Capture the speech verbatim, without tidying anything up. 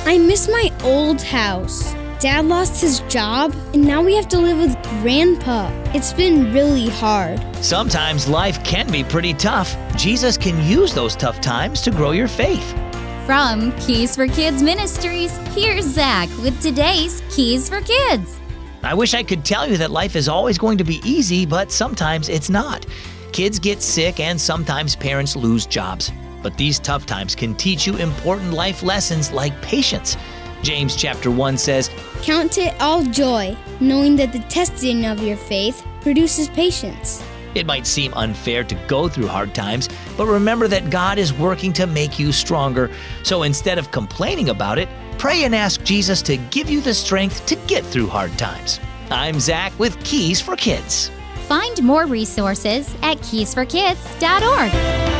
I miss my old house. Dad lost his job, and now we have to live with Grandpa. It's been really hard. Sometimes life can be pretty tough. Jesus can use those tough times to grow your faith. From Keys for Kids Ministries, here's Zach with today's Keys for Kids. I wish I could tell you that life is always going to be easy, but sometimes it's not. Kids get sick and sometimes parents lose jobs. But these tough times can teach you important life lessons like patience. James chapter one says, Count it all joy, knowing that the testing of your faith produces patience. It might seem unfair to go through hard times, but remember that God is working to make you stronger. So instead of complaining about it, pray and ask Jesus to give you the strength to get through hard times. I'm Zach with Keys for Kids. Find more resources at keys for kids dot org.